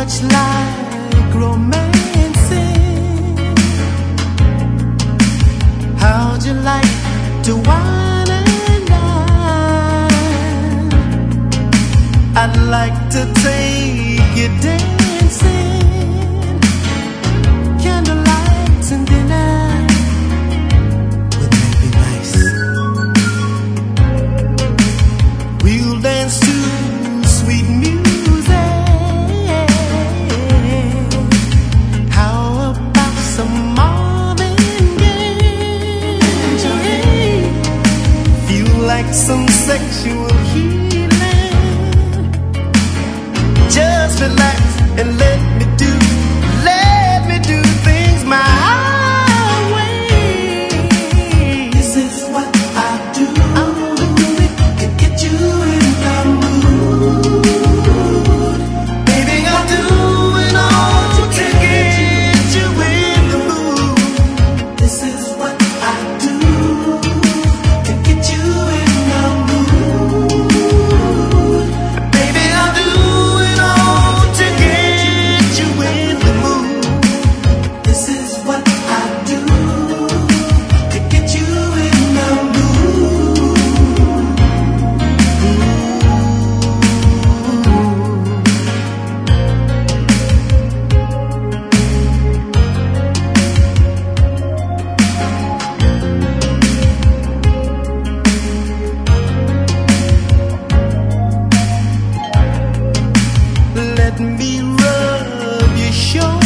much like romancing. How'd you like to wine and dine? I'd like to take you dancing, candlelights and dinner. Wouldn't that be nice? We'll dance to sweet music. Like some sexual healing. Just relax and let me do things my way. This is what I do. I'll do it to get you in the mood. Baby, I'll do it all to get you in the mood. This is what I do. Let me rub your shoulder.